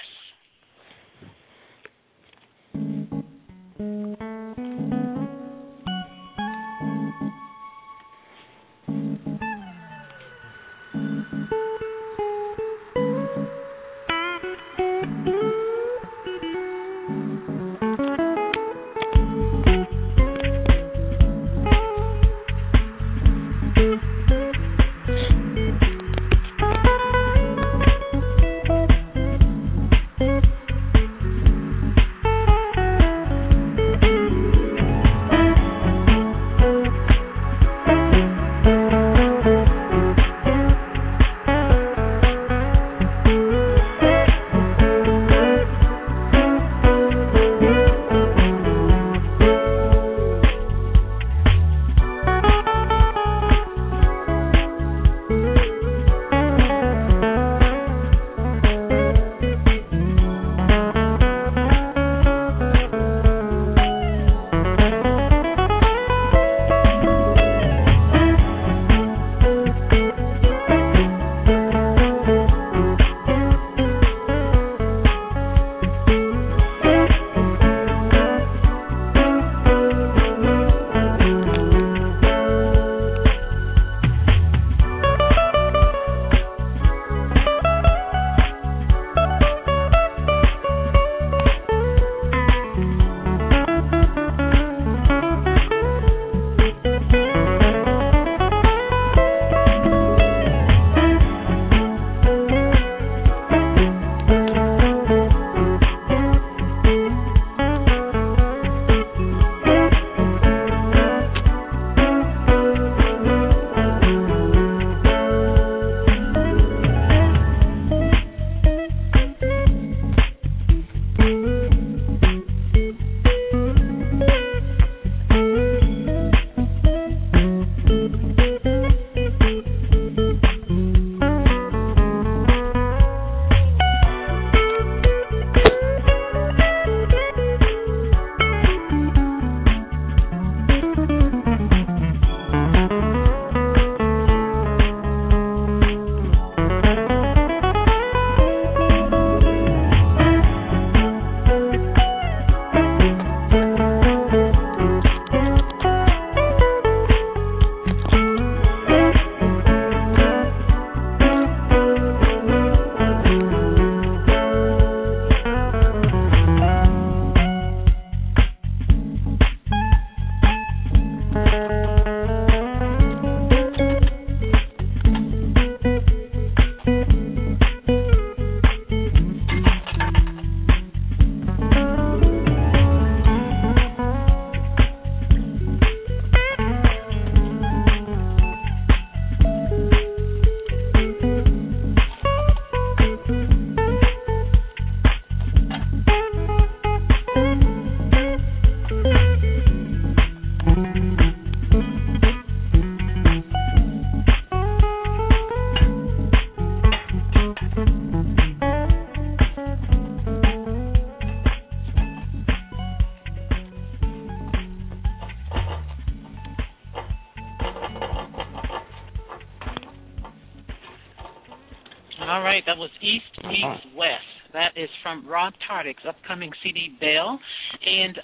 All right, that was East Meets West. That is from Rod Tardick's upcoming CD, Bell. And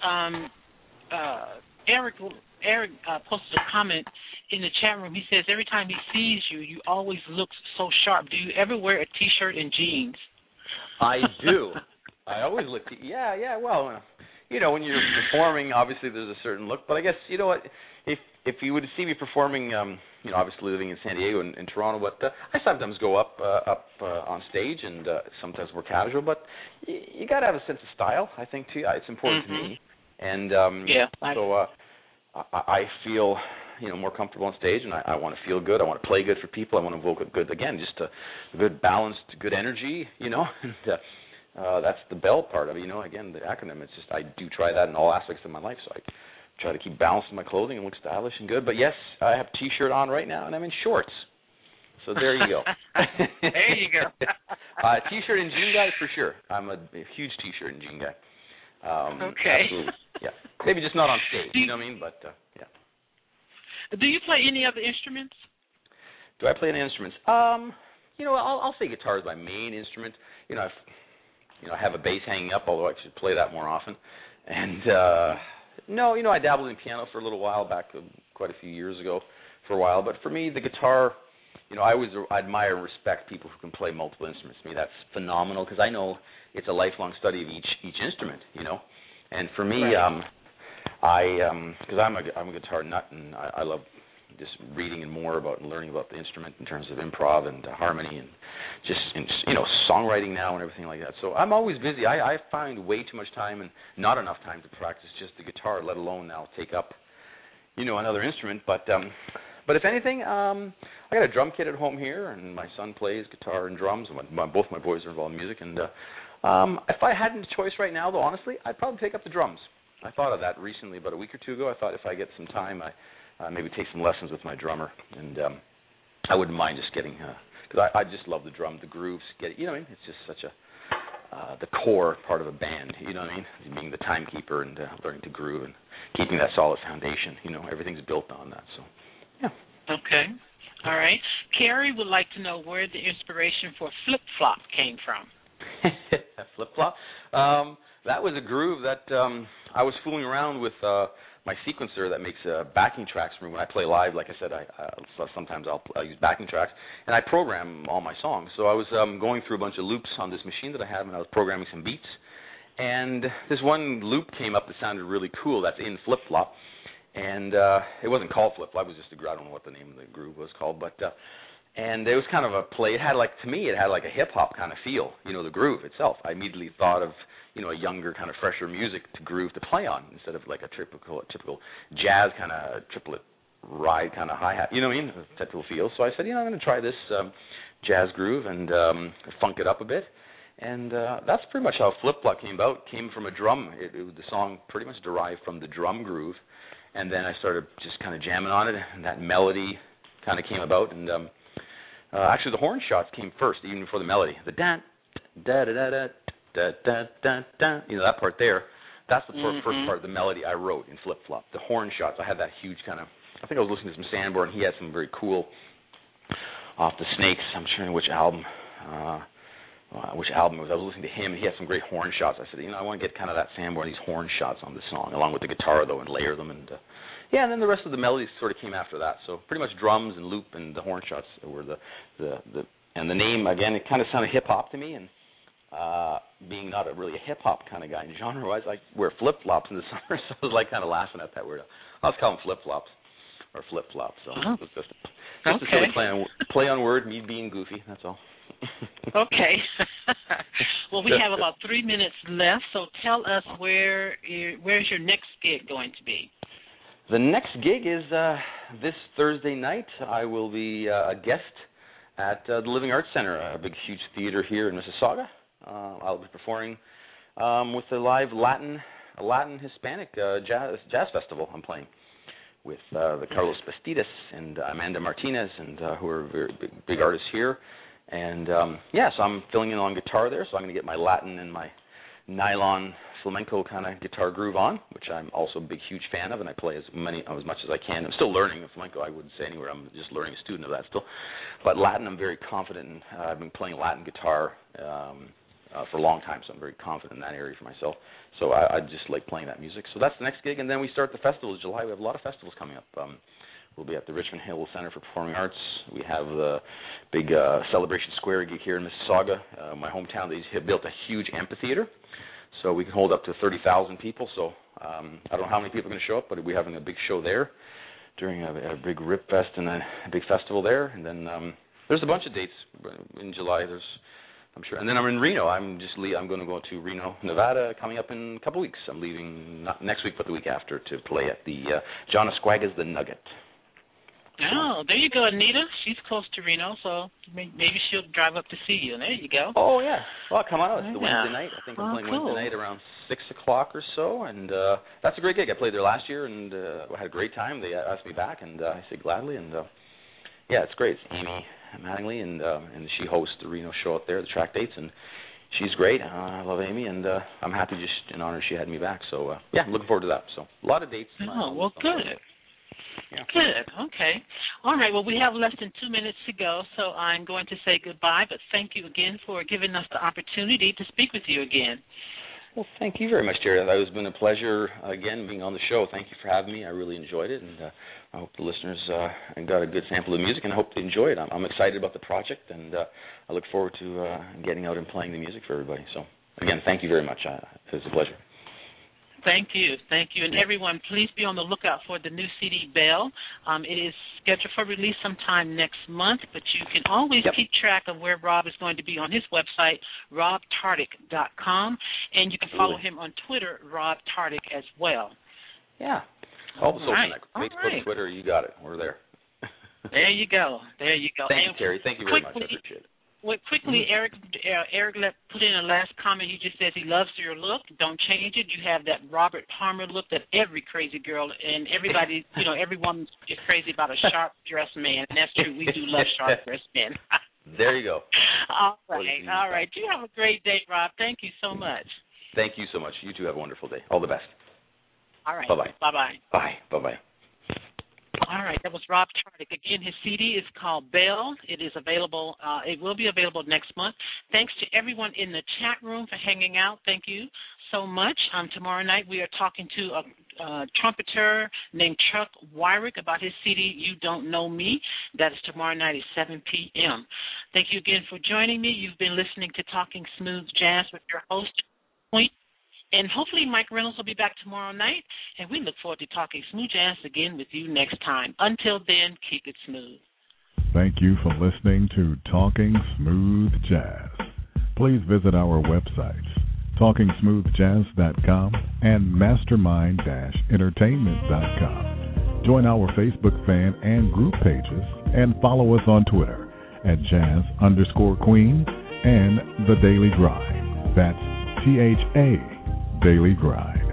Eric posted a comment in the chat room. He says every time he sees you, you always look so sharp. Do you ever wear a T-shirt and jeans? I do. I always look. Yeah. Well, when you're performing, obviously there's a certain look. But I guess you know what, if you would see me performing, obviously living in San Diego and in Toronto, but I sometimes go up on stage and sometimes more casual. But you got to have a sense of style, I think, too. It's important to me. And so I feel more comfortable on stage, and I want to feel good. I want to play good for people. I want to evoke a good, again, just a good balanced, good energy, and that's the Bell part of it. Again, the acronym. It's just I do try that in all aspects of my life. So I try to keep balancing my clothing and look stylish and good. But yes, I have a T-shirt on right now, and I'm in shorts. So there you go. There you go. T-shirt and jean guy for sure. I'm a huge T-shirt and jean guy. Okay. Absolutely. Yeah. Maybe just not on stage. You know what I mean? But yeah. Do you play any other instruments? Do I play any instruments? I'll say guitar is my main instrument. I have a bass hanging up, although I should play that more often. And I dabbled in piano for a little while back, quite a few years ago, for a while. But for me, the guitar, I always admire and respect people who can play multiple instruments. To me, that's phenomenal because I know it's a lifelong study of each instrument. And for me, because I'm a guitar nut, and I love just reading and more about and learning about the instrument in terms of improv and harmony and just songwriting now and everything like that. So I'm always busy. I find way too much time and not enough time to practice just the guitar, let alone now take up another instrument. But if anything, I got a drum kit at home here, and my son plays guitar and drums. And both my boys are involved in music. And if I had a choice right now, though, honestly, I'd probably take up the drums. I thought of that recently, about a week or two ago. I thought if I get some time, I maybe take some lessons with my drummer, and I wouldn't mind just getting, because I just love the drum, the grooves, it's just such the core part of a band, being the timekeeper and learning to groove and keeping that solid foundation, everything's built on that, so, yeah. Okay, all right. Carrie would like to know where the inspiration for Flip Flop came from. Flip Flop? That was a groove that I was fooling around with my sequencer that makes backing tracks for me when I play live. Like I said, sometimes I'll use backing tracks, and I program all my songs. So I was going through a bunch of loops on this machine that I have, and I was programming some beats. And this one loop came up that sounded really cool. That's in Flip Flop, and it wasn't called Flip Flop. It was just I don't know what the name of the groove was called, but and it was kind of a play. It had to me, it had like a hip hop kind of feel. The groove itself. I immediately thought of a younger kind of fresher music to groove to play on instead of like a typical jazz kind of triplet ride kind of hi-hat, a typical feel. So I said, I'm going to try this jazz groove and funk it up a bit. And that's pretty much how Flip Flop came about. Came from a drum. The song pretty much derived from the drum groove. And then I started just kind of jamming on it, and that melody kind of came about. And actually the horn shots came first, even before the melody. The da-da-da-da. Da, da, da, da. That part there, that's the first part of the melody I wrote in Flip Flop. The horn shots, I had that huge kind of, I think I was listening to some Sanborn. He had some very cool, off the Snakes, I'm sure which album it was. I was listening to him, and he had some great horn shots. I said, I want to get kind of that Sanborn, these horn shots on this song, along with the guitar, though, and layer them. And and then the rest of the melodies sort of came after that. So pretty much drums and loop and the horn shots were and the name, again, it kind of sounded hip-hop to me, and being not really a hip-hop kind of guy, and genre-wise, I wear flip-flops in the summer, so I was kind of laughing at that word. I was calling flip-flops, or flip-flops, so it was just a silly play on word, me being goofy, that's all. Okay. Well, we have about 3 minutes left, so tell us where's your next gig going to be? The next gig is this Thursday night. I will be a guest at the Living Arts Center, a big, huge theater here in Mississauga. I'll be performing with a live Latin Hispanic jazz festival I'm playing with the Carlos Bastidas and Amanda Martinez, and who are very big artists here. And so I'm filling in on guitar there, so I'm going to get my Latin and my nylon flamenco kind of guitar groove on, which I'm also a big, huge fan of, and I play as much as I can. I'm still learning the flamenco, I wouldn't say anywhere. I'm just learning, a student of that still. But Latin, I'm very confident in. I've been playing Latin guitar for a long time, so I'm very confident in that area for myself. So I just like playing that music. So that's the next gig, and then we start the festivals in July. We have a lot of festivals coming up. We'll be at the Richmond Hill Center for Performing Arts. We have the big Celebration Square gig here in Mississauga, my hometown. They have built a huge amphitheater, so we can hold up to 30,000 people. So I don't know how many people are going to show up, but we're having a big show there during a big Rip Fest and a big festival there. And then there's a bunch of dates in July. I'm sure. And then I'm in Reno. I'm going to go to Reno, Nevada, coming up in a couple weeks. I'm leaving not next week, but the week after to play at the John Esquaga's The Nugget. Oh, there you go, Anita. She's close to Reno, so maybe she'll drive up to see you. There you go. Oh, yeah. Well, come on out. It's the Wednesday night. I think I'm playing cool. Wednesday night around 6 o'clock or so, and that's a great gig. I played there last year, and I had a great time. They asked me back, and I said gladly, and yeah, it's great. It's Amy Mattingly, and she hosts the Reno show out there, the track dates, and she's great. I love Amy, and I'm happy just in honor she had me back. So, yeah, I'm looking forward to that. So, a lot of dates. Oh, well, good. Yeah. Good. Okay. All right. Well, we have less than 2 minutes to go, so I'm going to say goodbye, but thank you again for giving us the opportunity to speak with you again. Well, thank you very much, Terry. It's been a pleasure, again, being on the show. Thank you for having me. I really enjoyed it, and I hope the listeners got a good sample of music, and I hope they enjoy it. I'm excited about the project, and I look forward to getting out and playing the music for everybody. So, again, thank you very much. It was a pleasure. Thank you. And everyone, please be on the lookout for the new CD, Belle. It is scheduled for release sometime next month, but you can always keep track of where Rob is going to be on his website, robtardik.com, and you can follow him on Twitter, Rob Tardik, as well. Yeah. All the social networks. Facebook, Twitter, you got it. We're there. There you go. Thank you, Terry. Thank you very much. I appreciate it. Well, quickly, Eric put in a last comment. He just says he loves your look. Don't change it. You have that Robert Palmer look that every crazy girl and everybody, every woman is crazy about a sharp-dressed man. And that's true. We do love sharp-dressed men. There you go. All right. You have a great day, Rob. Thank you so much. Thank you so much. You too have a wonderful day. All the best. All right. Bye-bye. Bye-bye. Bye. Bye-bye. All right, that was Rob Tardik. Again, his CD is called Belle. It is available. It will be available next month. Thanks to everyone in the chat room for hanging out. Thank you so much. Tomorrow night we are talking to a trumpeter named Chuck Wyrick about his CD, You Don't Know Me. That is tomorrow night at 7 p.m. Thank you again for joining me. You've been listening to Talking Smooth Jazz with your host, Point. And hopefully Mike Reynolds will be back tomorrow night, and we look forward to talking smooth jazz again with you next time. Until then, keep it smooth. Thank you for listening to Talking Smooth Jazz. Please visit our websites, TalkingSmoothJazz.com and Mastermind-Entertainment.com. Join our Facebook fan and group pages, and follow us on Twitter at Jazz_Queen and The Daily Grind. That's THA Daily Grind.